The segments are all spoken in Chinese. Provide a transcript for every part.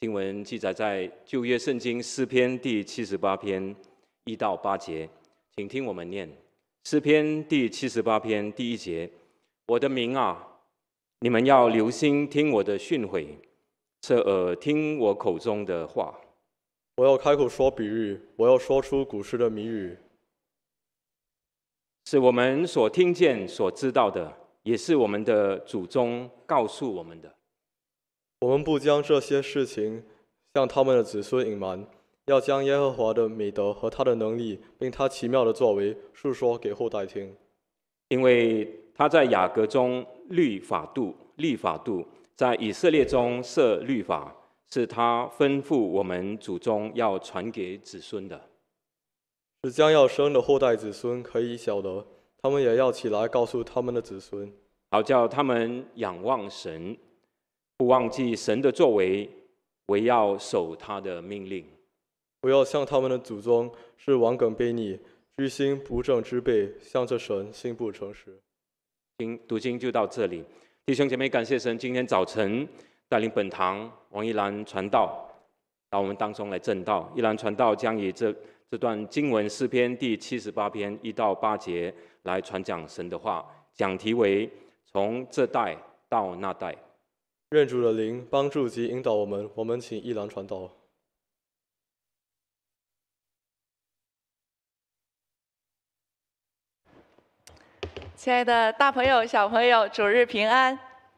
经文记载在旧约圣经诗篇第78篇1到8节，请听我们念诗篇第78篇第1节：我的民啊，你们要留心听我的训诲，侧耳听我口中的话。 我要开口说比喻，我要说出古时的谜语。 是我们所听见、所知道的，也是我们的祖宗告诉我们的。 我们不将这些事情向他们的子孙隐瞒，要将耶和华的美德和他的能力，并他奇妙的作为述说给后代听。 因为他在雅各中立法度，在以色列中设律法，是他吩咐我们祖宗要传给子孙的。 是将要生的后代子孙可以晓得，他们也要起来告诉他们的子孙， 好叫他们仰望神，不忘记神的作为，唯要守他的命令。 不要像他们的祖宗是顽梗悖逆、居心不正之辈，向着神心不诚实。 读经就到这里，弟兄姐妹，感谢神今天早晨带领本堂王一兰传道到我们当中来证道。一兰传道将以这段经文诗篇第78篇1到8节来传讲神的话，讲题为从这代到那代。 愿主的灵帮助及引导我们，我们请一兰传道。 亲爱的大朋友、小朋友，主日平安。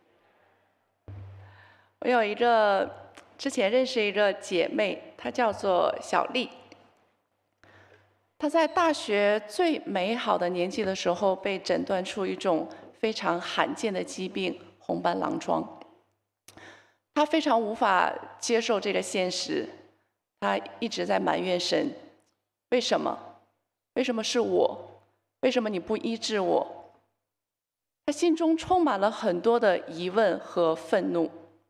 我有之前认识一个姐妹，她叫做小丽。她在大学最美好的年纪的时候，被诊断出一种非常罕见的疾病——红斑狼疮。她非常无法接受这个现实，她一直在埋怨神：为什么？为什么是我？为什么你不医治我？他心中充满了很多的疑问和愤怒。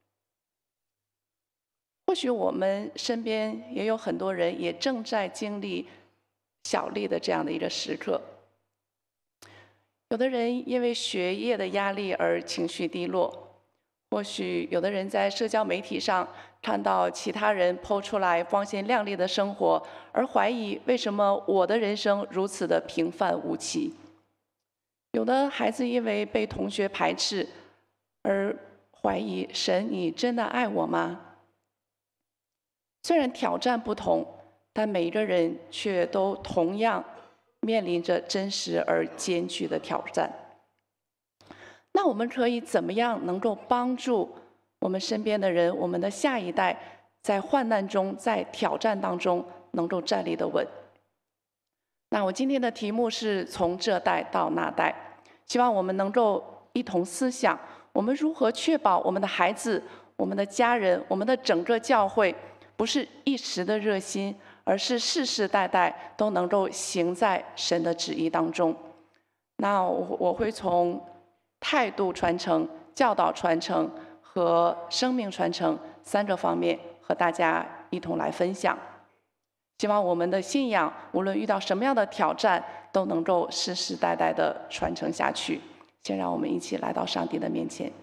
或许我们身边也有很多人也正在经历小丽的这样的一个时刻。有的人因为学业的压力而情绪低落，或许有的人在社交媒体上看到其他人po出来光鲜亮丽的生活，而怀疑为什么我的人生如此的平凡无奇。有的孩子因为被同学排斥而怀疑神，你真的爱我吗？虽然挑战不同，但每一个人却都同样面临着真实而艰巨的挑战。那我们可以怎么样能够帮助我们身边的人，我们的下一代在患难中，在挑战当中能够站立得稳？那我今天的题目是从这代到那代，希望我们能够一同思想，我们如何确保我们的孩子、我们的家人、我们的整个教会，不是一时的热心，而是世世代代都能够行在神的旨意当中。那我会从态度传承、教导传承和生命传承3个方面和大家一同来分享。希望我们的信仰，无论遇到什么样的挑战，都能够世世代代的传承下去。先让我们一起来到上帝的面前。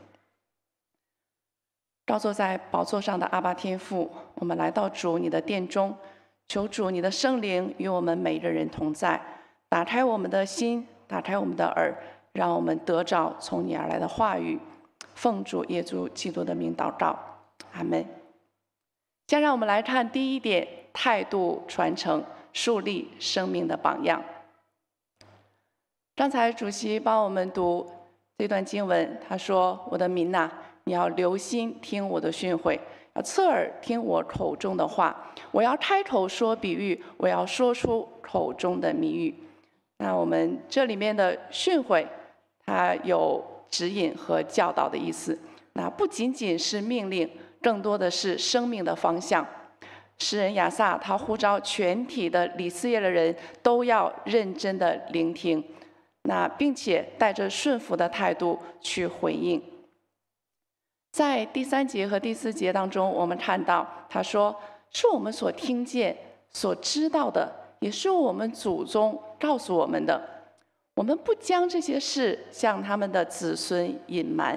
高坐在宝座上的阿爸天父，我们来到主你的殿中，求主你的圣灵与我们每个人同在，打开我们的心，打开我们的耳，让我们得着从你而来的话语。奉主耶稣基督的名祷告，阿们。先让我们来看第一点，态度传承，树立生命的榜样。刚才主席帮我们读这段经文，他说：我的民哪，你要留心听我的训诲，要侧耳听我口中的话。我要开口说比喻，我要说出口中的谜语。那我们这里面的训诲，它有指引和教导的意思。那不仅仅是命令，更多的是生命的方向。诗人亚萨他呼召全体的以色列的人都要认真的聆听，那并且带着顺服的态度去回应。在第3节和第4节当中，我们看到他说：是我们所听见、所知道的，也是我们祖宗告诉我们的。我们不将这些事向他们的子孙隐瞒，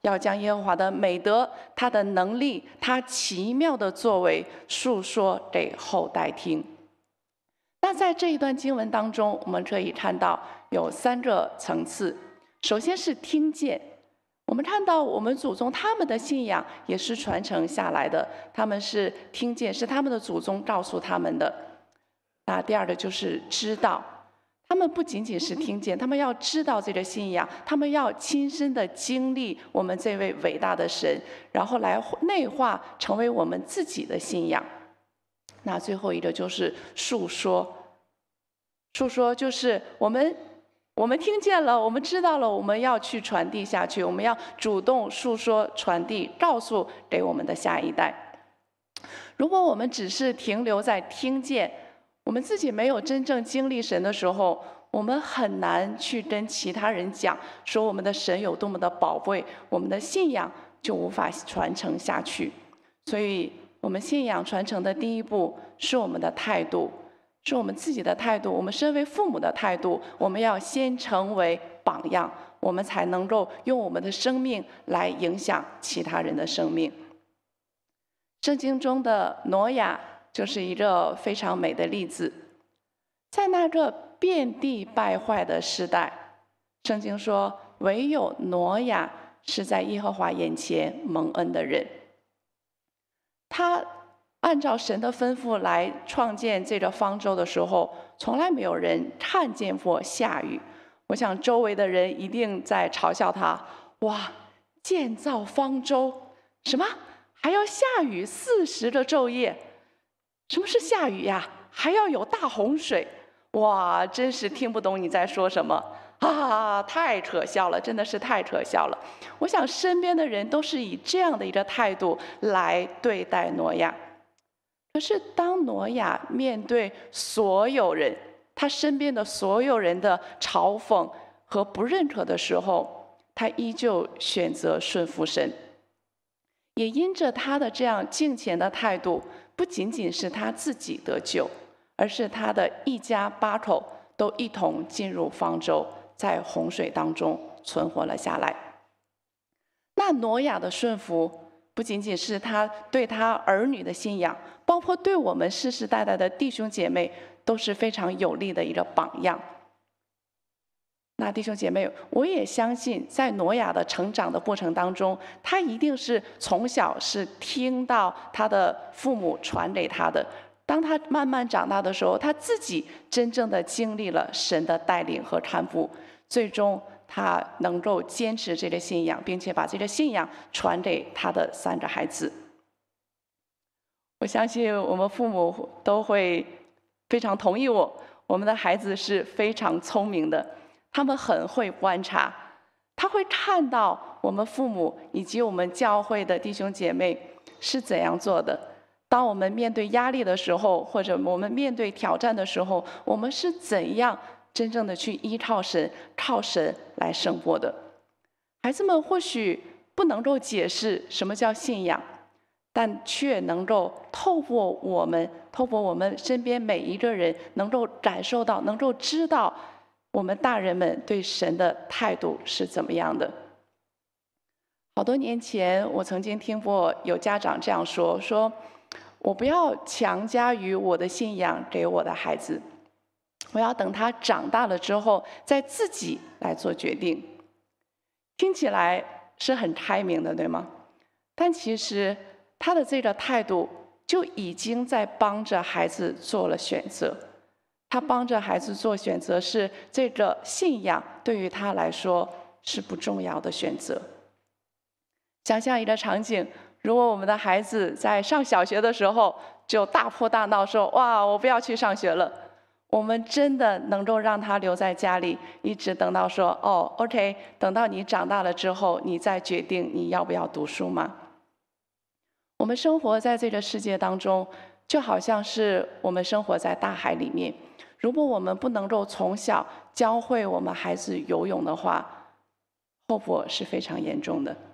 要将耶和华的美德、他的能力、他奇妙的作为述说给后代听。那在这一段经文当中，我们可以看到有3个层次。首先是听见，我们看到我们祖宗他们的信仰也是传承下来的，他们是听见，是他们的祖宗告诉他们的。那第二个就是知道，他们不仅仅是听见，他们要知道这个信仰，他们要亲身的经历我们这位伟大的神，然后来内化成为我们自己的信仰。那最后一个就是述说，述说就是我们听见了，我们知道了，我们要去传递下去，我们要主动述说、传递、告诉给我们的下一代。如果我们只是停留在听见，我们自己没有真正经历神的时候，我们很难去跟其他人讲，说我们的神有多么的宝贵，我们的信仰就无法传承下去。所以，我们信仰传承的第一步是我们的态度，是我们自己的态度，我们身为父母的态度，我们要先成为榜样，我们才能够用我们的生命来影响其他人的生命。圣经中的挪亚就是一个非常美的例子。在那个遍地败坏的时代，圣经说，唯有挪亚是在耶和华眼前蒙恩的人。他按照神的吩咐来创建这个方舟的时候，从来没有人看见过下雨。我想周围的人一定在嘲笑他：哇，建造方舟，什么还要下雨40个昼夜？什么是下雨呀？还要有大洪水？哇，真是听不懂你在说什么啊！太可笑了，真的是太可笑了。我想身边的人都是以这样的一个态度来对待挪亚。可是当挪亚面对所有人，他身边的所有人的嘲讽和不认可的时候，他依旧选择顺服神。也因着他的这样敬虔的态度，不仅仅是他自己得救，而是他的一家8口都一同进入方舟，在洪水当中存活了下来。那挪亚的顺服，不仅仅是他对他儿女的信仰，包括对我们世世代代的弟兄姐妹，都是非常有力的一个榜样。那弟兄姐妹，我也相信，在挪亚的成长的过程当中，他一定是从小是听到他的父母传给他的。当他慢慢长大的时候，他自己真正的经历了神的带领和看顾，最终他能够坚持这个信仰，并且把这个信仰传给他的3个孩子。我相信我们父母都会非常同意我们的孩子是非常聪明的。他们很会观察，他会看到我们父母以及我们教会的弟兄姐妹是怎样做的。当我们面对压力的时候，或者我们面对挑战的时候，我们是怎样真正的去依靠神，靠神来胜过的。孩子们或许不能够解释什么叫信仰，但却能够透过我们身边每一个人，能够感受到，能够知道我们大人们对神的态度是怎么样的。好多年前，我曾经听过有家长这样说：我不要强加于我的信仰给我的孩子，我要等他长大了之后，再自己来做决定。听起来是很开明的，对吗？但其实他的这个态度就已经在帮着孩子做了选择。他帮着孩子做选择，是这个信仰对于他来说是不重要的选择。想象一个场景，如果我们的孩子在上小学的时候就大哭大闹说：哇，我不要去上学了，我们真的能够让他留在家里，一直等到说哦 OK， 等到你长大了之后，你再决定你要不要读书吗？我们生活在这个世界当中，就好像是我们生活在大海里面。如果我们不能够从小教会我们孩子游泳的话，后果是非常严重的。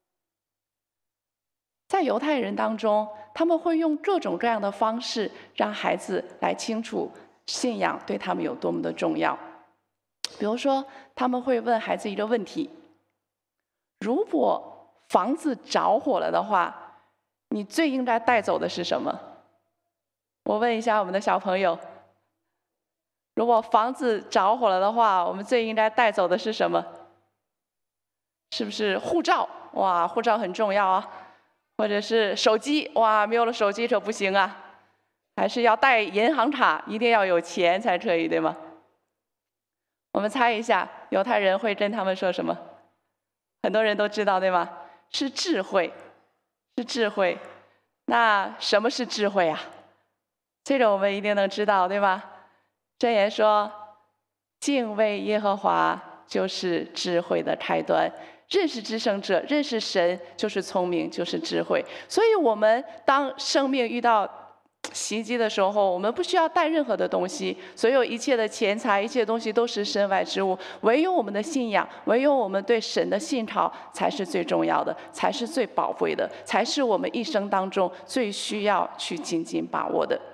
在犹太人当中，他们会用各种各样的方式让孩子来清楚信仰对他们有多么的重要。比如说，他们会问孩子一个问题：如果房子着火了的话，你最应该带走的是什么？我问一下我们的小朋友，如果房子着火了的话，我们最应该带走的是什么？是不是护照？哇，护照很重要啊。或者是手机，哇，没有了手机可不行啊。还是要带银行卡，一定要有钱才可以，对吗？我们猜一下，犹太人会跟他们说什么？很多人都知道，对吗？是智慧，是智慧。那什么是智慧啊？这个我们一定能知道，对吧？箴言说，敬畏耶和华就是智慧的开端。认识至圣者，认识神就是聪明，就是智慧。所以我们当生命遇到袭击的时候，我们不需要带任何的东西，所有一切的钱财，一切东西都是身外之物，唯有我们的信仰，唯有我们对神的信靠才是最重要的，才是最宝贵的，才是我们一生当中最需要去紧紧把握的。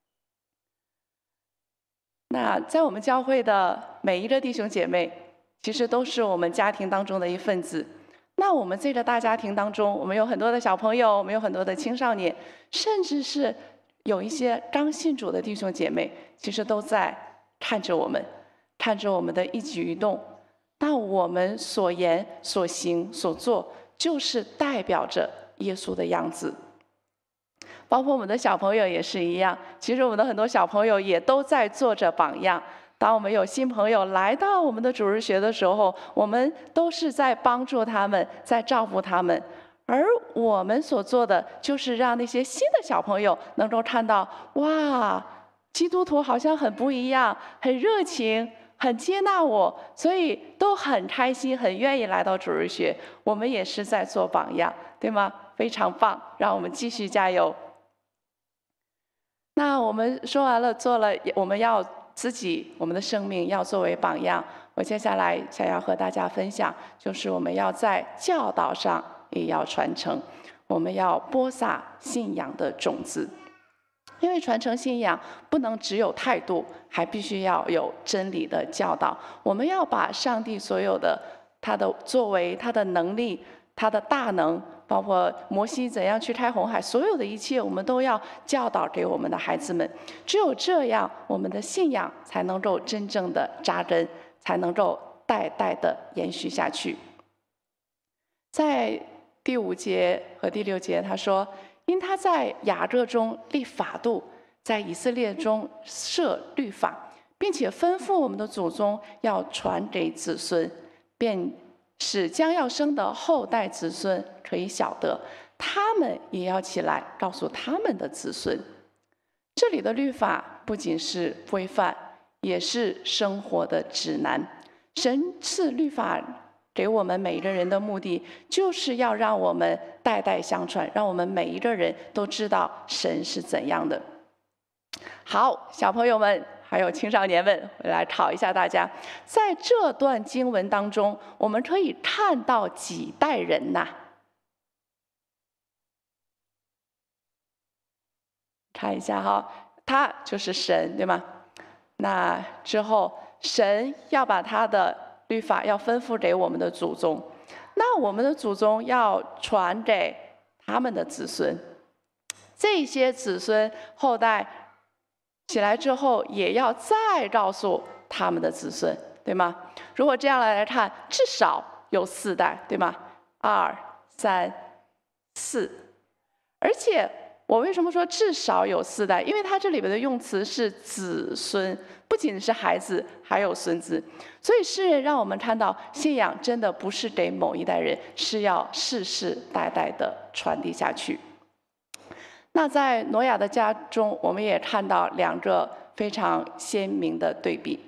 那在我们教会的每一个弟兄姐妹，其实都是我们家庭当中的一份子。那我们这个大家庭当中，我们有很多的小朋友，我们有很多的青少年，甚至是有一些刚信主的弟兄姐妹，其实都在看着我们，看着我们的一举一动。那我们所言、所行、所做，就是代表着耶稣的样子。包括我们的小朋友也是一样，其实我们的很多小朋友也都在做着榜样。当我们有新朋友来到我们的主日学的时候，我们都是在帮助他们，在照顾他们。而我们所做的，就是让那些新的小朋友能够看到，哇，基督徒好像很不一样，很热情，很接纳我，所以都很开心，很愿意来到主日学。我们也是在做榜样，对吗？非常棒，让我们继续加油。那我们说完了，做了，我们要我们的生命要作为榜样。我接下来想要和大家分享，就是我们要在教导上也要传承，我们要播撒信仰的种子。因为传承信仰不能只有态度，还必须要有真理的教导。我们要把上帝所有的他的作为、他的能力、他的大能，包括摩西怎样去开红海，所有的一切我们都要教导给我们的孩子们。只有这样，我们的信仰才能够真正的扎根，才能够代代的延续下去。在第5节和第6节他说，因他在雅各中立法度，在以色列中设律法，并且吩咐我们的祖宗要传给子孙，便使将要生的后代子孙可以晓得，他们也要起来告诉他们的子孙。这里的律法不仅是规范，也是生活的指南。神赐律法给我们每一个人的目的，就是要让我们代代相传，让我们每一个人都知道神是怎样的。好，小朋友们还有青少年们，我来考一下大家，在这段经文当中，我们可以看到几代人呐？看一下哈，他就是神，对吗？那之后，神要把他的律法要吩咐给我们的祖宗，那我们的祖宗要传给他们的子孙，这些子孙后代起来之后，也要再告诉他们的子孙，对吗？如果这样来看，至少有4代，对吗？2、3、4，而且我为什么说至少有4代？因为它这里边的用词是子孙，不仅是孩子，还有孙子。所以诗人让我们看到，信仰真的不是给某一代人，是要世世代代的传递下去。那在挪亚的家中，我们也看到2个非常鲜明的对比。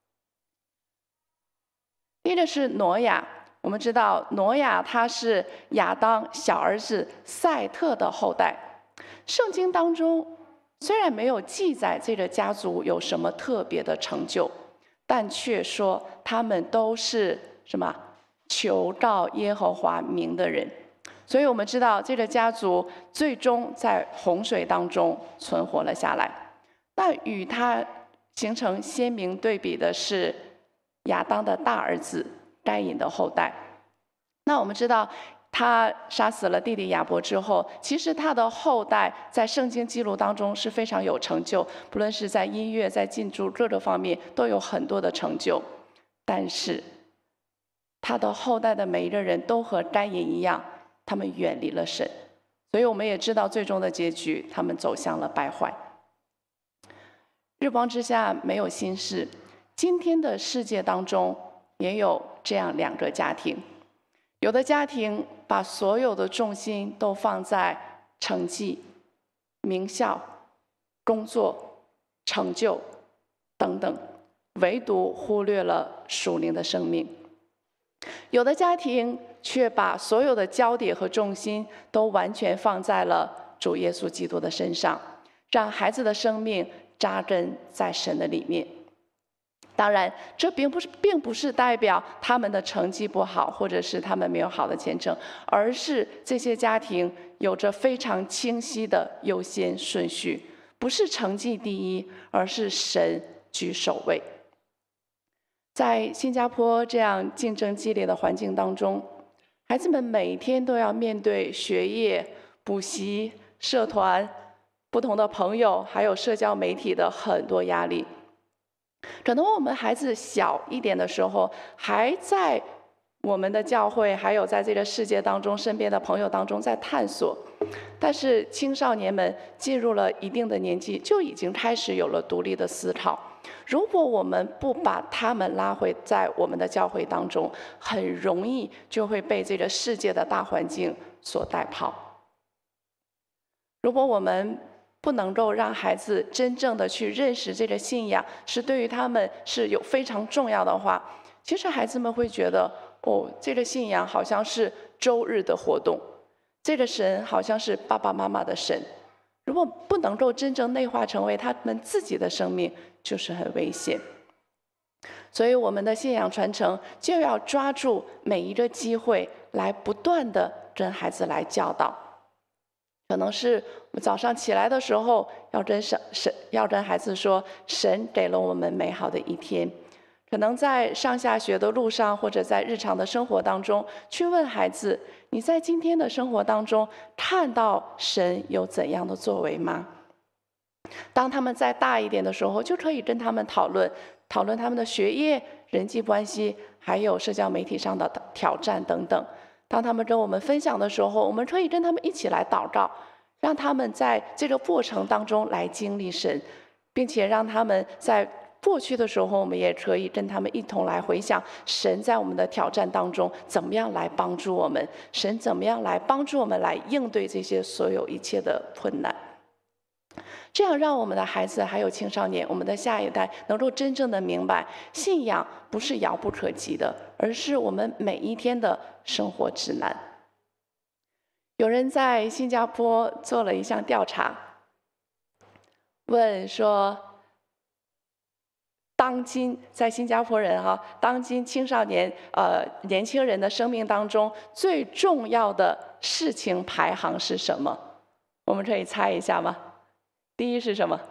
第一个是挪亚，我们知道挪亚他是亚当小儿子赛特的后代。圣经当中虽然没有记载这个家族有什么特别的成就，但却说他们都是什么求告耶和华名的人。所以我们知道这个家族最终在洪水当中存活了下来。那与他形成鲜明对比的是亚当的大儿子该隐的后代。那我们知道他杀死了弟弟亚伯之后，其实他的后代在圣经记录当中是非常有成就，不论是在音乐、在建筑各个方面都有很多的成就。但是，他的后代的每一个人都和该隐一样，他们远离了神，所以我们也知道最终的结局，他们走向了败坏。日光之下没有新事，今天的世界当中也有这样2个家庭。有的家庭把所有的重心都放在成绩、名校、工作、成就等等，唯独忽略了属灵的生命。有的家庭却把所有的焦点和重心都完全放在了主耶稣基督的身上，让孩子的生命扎根在神的里面。当然，这并不是代表他们的成绩不好，或者是他们没有好的前程，而是这些家庭有着非常清晰的优先顺序，不是成绩第一，而是神居首位。在新加坡这样竞争激烈的环境当中，孩子们每天都要面对学业、补习、社团、不同的朋友，还有社交媒体的很多压力。可能我们孩子小一点的时候，还在我们的教会，还有在这个世界当中，身边的朋友当中在探索。但是青少年们进入了一定的年纪，就已经开始有了独立的思考。如果我们不把他们拉回在我们的教会当中，很容易就会被这个世界的大环境所带跑。如果我们不能够让孩子真正的去认识这个信仰，是对于他们是有非常重要的话，其实孩子们会觉得，这个信仰好像是周日的活动，这个神好像是爸爸妈妈的神。如果不能够真正内化成为他们自己的生命，就是很危险。所以我们的信仰传承就要抓住每一个机会，来不断的跟孩子来教导。可能是我们早上起来的时候，要跟孩子说，神给了我们美好的一天。可能在上下学的路上，或者在日常的生活当中，去问孩子，你在今天的生活当中看到神有怎样的作为吗？当他们再大一点的时候，就可以跟他们讨论他们的学业、人际关系，还有社交媒体上的挑战等等。当他们跟我们分享的时候，我们可以跟他们一起来祷告，让他们在这个过程当中来经历神，并且让他们在过去的时候，我们也可以跟他们一同来回想神在我们的挑战当中怎么样来帮助我们，神怎么样来帮助我们来应对这些所有一切的困难。这样让我们的孩子还有青少年，我们的下一代能够真正的明白，信仰不是遥不可及的，而是我们每一天的生活指南。有人在新加坡做了一项调查，问说，当今在新加坡人当今青少年年轻人的生命当中最重要的事情排行是什么？我们可以猜一下吗？第一是什么？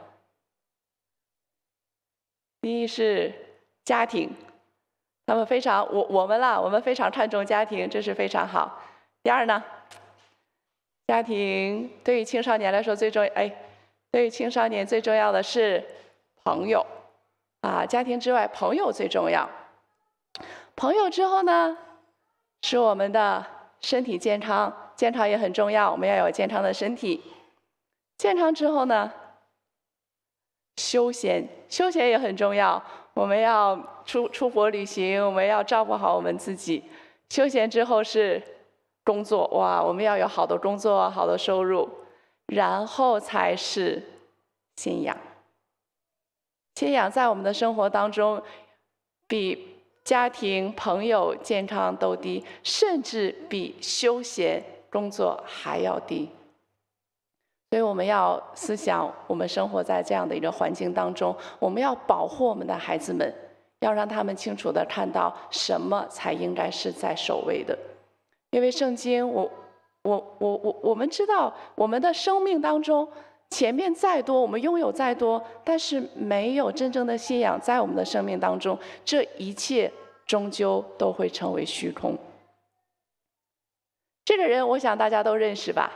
第一是家庭，他们非常我们非常看重家庭，这是非常好。第二呢，家庭对于青少年来说对于青少年最重要的是朋友家庭之外，朋友最重要。朋友之后呢，是我们的身体健康，健康也很重要，我们要有健康的身体。健康之后呢，休闲也很重要，我们要出国旅行，我们要照顾好我们自己。休闲之后是工作，我们要有好的工作，好的收入，然后才是信仰。信仰在我们的生活当中，比家庭、朋友、健康都低，甚至比休闲、工作还要低。所以我们要思想，我们生活在这样的一个环境当中，我们要保护我们的孩子们，要让他们清楚地看到什么才应该是在首位的。因为圣经，我们知道，我们的生命当中，前面再多，我们拥有再多，但是没有真正的信仰在我们的生命当中，这一切终究都会成为虚空。 这个人我想大家都认识吧？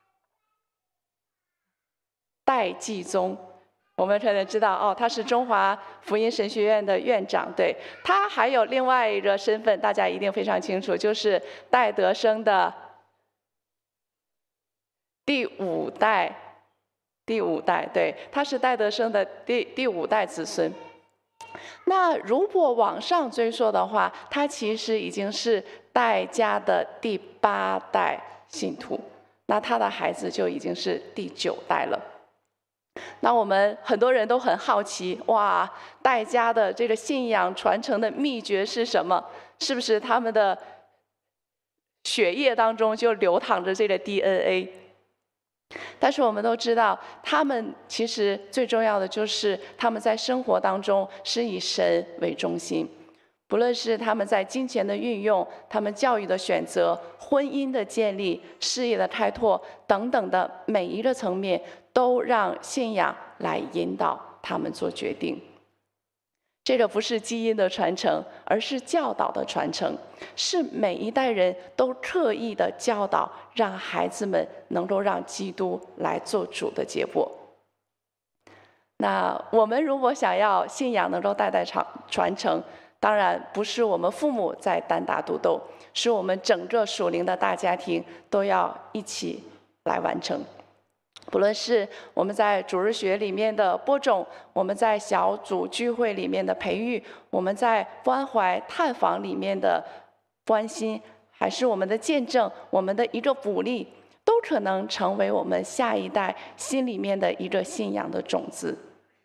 戴季宗，我们可能知道哦，他是中华福音神学院的院长。对，他还有另外一个身份，大家一定非常清楚，就是戴德生的第五代。对，他是戴德生的第五代子孙。那如果往上追溯的话，他其实已经是戴家的第8代信徒，那他的孩子就已经是第9代了。那我们很多人都很好奇，哇，戴家的这个信仰传承的秘诀是什么？是不是他们的血液当中就流淌着这个 DNA？ 但是我们都知道，他们其实最重要的就是他们在生活当中是以神为中心，不论是他们在金钱的运用、他们教育的选择、婚姻的建立、事业的开拓等等的每一个层面，都让信仰来引导他们做决定。这个不是基因的传承，而是教导的传承，是每一代人都刻意的教导，让孩子们能够让基督来做主的结果。那我们如果想要信仰能够代代传承，当然不是我们父母在单打独斗，是我们整个属灵的大家庭都要一起来完成。不论是我们在主日学里面的播种，我们在小组聚会里面的培育，我们在关怀探访里面的关心，还是我们的见证，我们的一个鼓励，都可能成为我们下一代心里面的一个信仰的种子。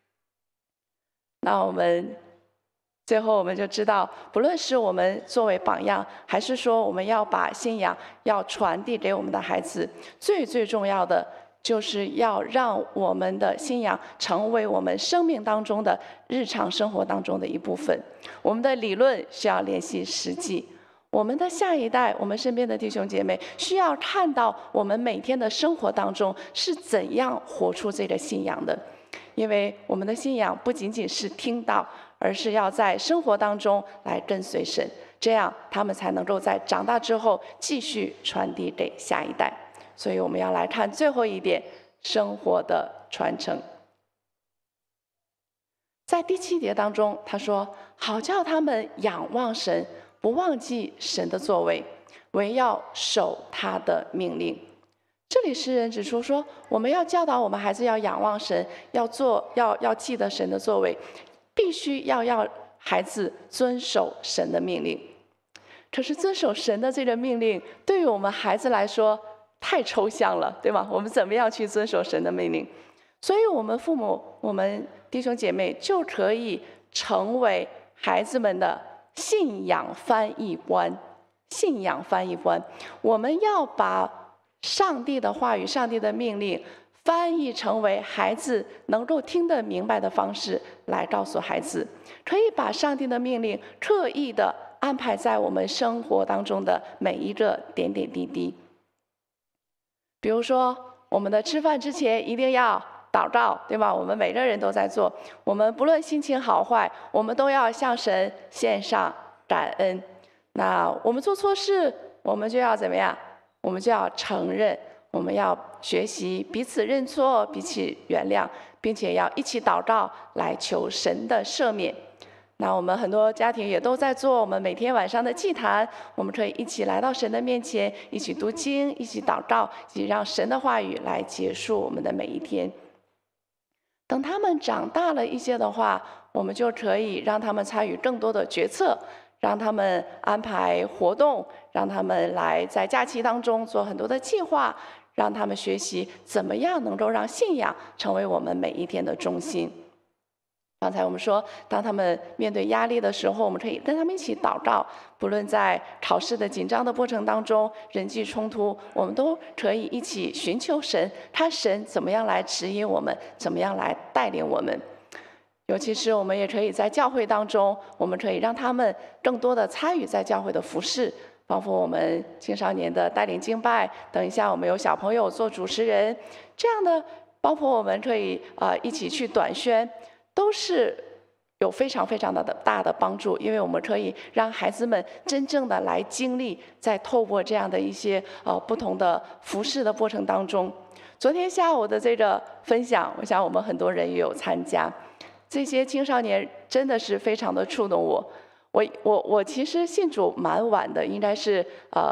那我们最后我们就知道，不论是我们作为榜样，还是说我们要把信仰要传递给我们的孩子，最重要的就是要让我们的信仰成为我们生命当中的日常生活当中的一部分。我们的理论需要联系实际，我们的下一代，我们身边的弟兄姐妹需要看到我们每天的生活当中是怎样活出这个信仰的。因为我们的信仰不仅仅是听到，而是要在生活当中来跟随神，这样他们才能够在长大之后继续传递给下一代。所以我们要来看最后一点，生活的传承。在第7节当中，他说：“好叫他们仰望神，不忘记神的作为，唯要守他的命令。”这里诗人指出说，我们要教导我们孩子要仰望神，要记得神的作为，必须要孩子遵守神的命令。可是遵守神的这个命令，对于我们孩子来说太抽象了，对吗？我们怎么样去遵守神的命令？所以我们父母，我们弟兄姐妹就可以成为孩子们的信仰翻译官。信仰翻译官，我们要把上帝的话语、上帝的命令翻译成为孩子能够听得明白的方式来告诉孩子，可以把上帝的命令刻意的安排在我们生活当中的每一个点点滴滴。比如说，我们的吃饭之前一定要祷告，对吗？我们每个人都在做。我们不论心情好坏，我们都要向神献上感恩。那我们做错事，我们就要怎么样？我们就要承认，我们要学习彼此认错、彼此原谅，并且要一起祷告来求神的赦免。那我们很多家庭也都在做，我们每天晚上的祭坛，我们可以一起来到神的面前，一起读经，一起祷告，一起让神的话语来结束我们的每一天。等他们长大了一些的话，我们就可以让他们参与更多的决策，让他们安排活动，让他们来在假期当中做很多的计划，让他们学习怎么样能够让信仰成为我们每一天的中心。刚才我们说，当他们面对压力的时候，我们可以跟他们一起祷告，不论在考试的紧张的过程当中，人际冲突，我们都可以一起寻求神，看神怎么样来指引我们，怎么样来带领我们。尤其是我们也可以在教会当中，我们可以让他们更多的参与在教会的服事，包括我们青少年的带领敬拜，等一下我们有小朋友做主持人，这样的，包括我们可以一起去短宣，都是有非常大的帮助，因为我们可以让孩子们真正的来经历，在透过这样的一些不同的服事的过程当中。昨天下午的这个分享，我想我们很多人也有参加。这些青少年真的是非常的触动我。我其实信主蛮晚的，应该是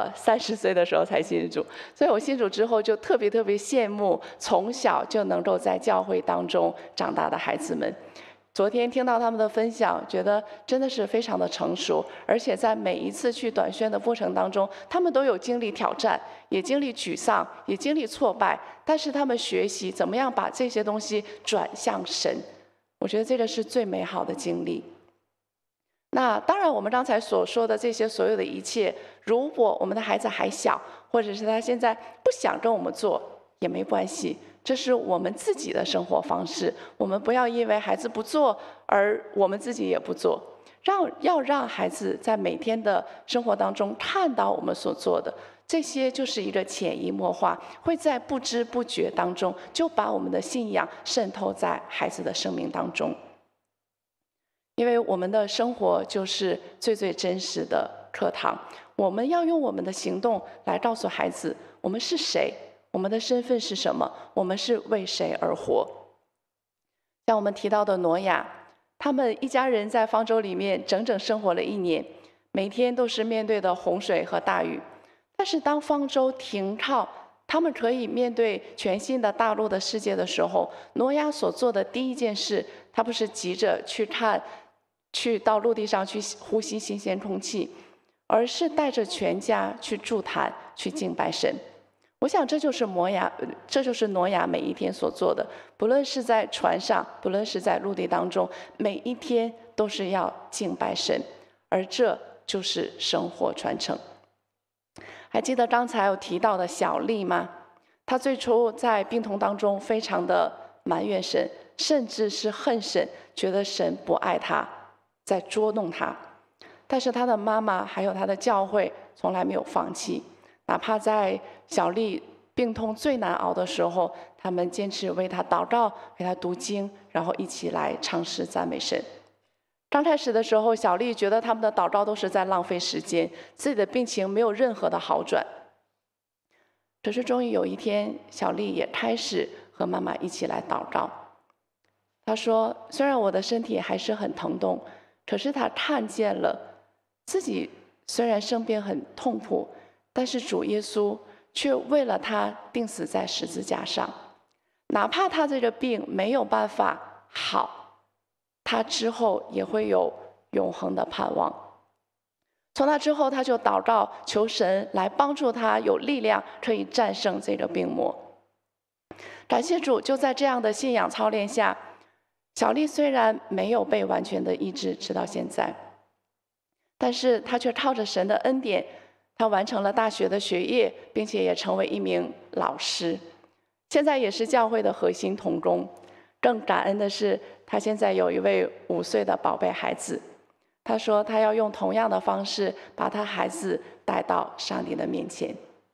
30岁的时候才信主，所以我信主之后就特别羡慕从小就能够在教会当中长大的孩子们。昨天听到他们的分享，觉得真的是非常的成熟，而且在每一次去短宣的过程当中，他们都有经历挑战，也经历沮丧，也经历挫败，但是他们学习怎么样把这些东西转向神，我觉得这个是最美好的经历。那当然，我们刚才所说的这些所有的一切，如果我们的孩子还小，或者是他现在不想跟我们做，也没关系，这是我们自己的生活方式。我们不要因为孩子不做，而我们自己也不做。要让孩子在每天的生活当中看到我们所做的，这些就是一个潜移默化，会在不知不觉当中就把我们的信仰渗透在孩子的生命当中。因为我们的生活就是最真实的课堂，我们要用我们的行动来告诉孩子我们是谁，我们的身份是什么，我们是为谁而活。像我们提到的挪亚，他们一家人在方舟里面整整生活了1年，每天都是面对的洪水和大雨。但是当方舟停靠，他们可以面对全新的大陆的世界的时候，挪亚所做的第一件事，他不是急着去到陆地上去呼吸新鲜空气，而是带着全家去筑坛，去敬拜神。我想这就是挪亚每一天所做的，不论是在船上，不论是在陆地当中，每一天都是要敬拜神，而这就是生活传承。还记得刚才有提到的小丽吗？她最初在病痛当中非常的埋怨神，甚至是恨神，觉得神不爱她，在捉弄她。但是她的妈妈还有她的教会从来没有放弃，哪怕在小丽病痛最难熬的时候，他们坚持为她祷告，为她读经，然后一起来唱诗赞美神。刚开始的时候，小丽觉得他们的祷告都是在浪费时间，自己的病情没有任何的好转。可是终于有一天，小丽也开始和妈妈一起来祷告。她说，虽然我的身体还是很疼痛，可是她看见了自己虽然生病很痛苦，但是主耶稣却为了她钉死在十字架上。哪怕她这个病没有办法好，她之后也会有永恒的盼望。从那之后，她就祷告求神来帮助她有力量可以战胜这个病魔。感谢主，就在这样的信仰操练下，小丽虽然没有被完全的医治，直到现在，但是她却靠着神的恩典，她完成了大学的学业，并且也成为一名老师，现在也是教会的核心同工。更感恩的是，她现在有一位5岁的宝贝孩子。她说，她要用同样的方式把她孩子带到上帝的面前。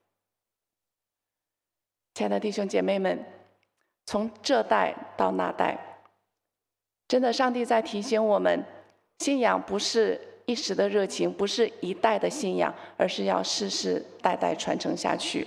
亲爱的弟兄姐妹们，从这代到那代，真的上帝在提醒我们，信仰不是一时的热情，不是一代的信仰，而是要世世代代传承下去。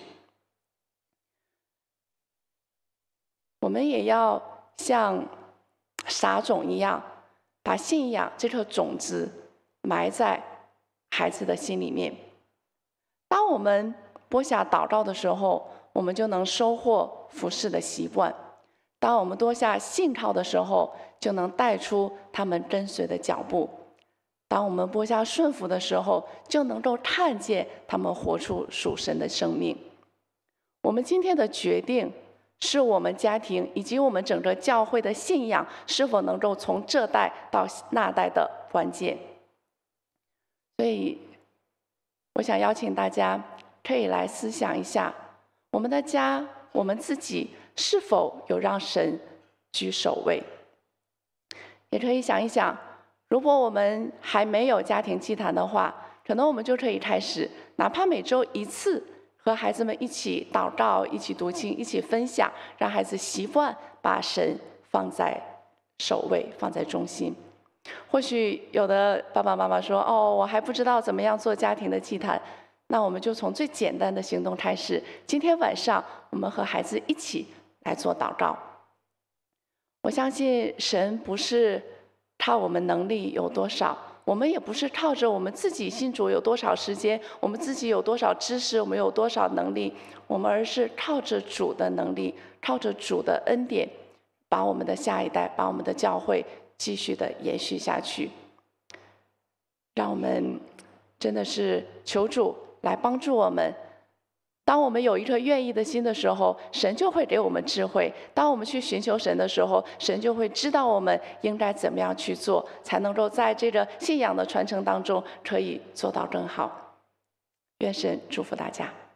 我们也要像撒种一样，把信仰这颗种子埋在孩子的心里面。当我们播下祷告的时候，我们就能收获服事的习惯；当我们播下信靠的时候，就能带出他们跟随的脚步；当我们播下顺服的时候，就能够看见他们活出属神的生命。我们今天的决定，是我们家庭以及我们整个教会的信仰是否能够从这代到那代的关键。所以我想邀请大家可以来思想一下，我们的家，我们自己是否有让神居首位。也可以想一想，如果我们还没有家庭祭坛的话，可能我们就可以开始，哪怕每周1次和孩子们一起祷告，一起读经，一起分享，让孩子习惯把神放在首位，放在中心。 或许有的爸爸妈妈说：“哦，我还不知道怎么样做家庭的祭坛。”那我们就从最简单的行动开始。今天晚上，我们和孩子一起来做祷告。我相信神不是靠我们能力有多少，我们也不是靠着我们自己信主有多少时间，我们自己有多少知识，我们有多少能力，我们而是靠着主的能力，靠着主的恩典，把我们的下一代，把我们的教会继续的延续下去。让我们真的是求主来帮助我们。当我们有一颗愿意的心的时候，神就会给我们智慧。当我们去寻求神的时候，神就会知道我们应该怎么样去做，才能够在这个信仰的传承当中可以做到更好。愿神祝福大家。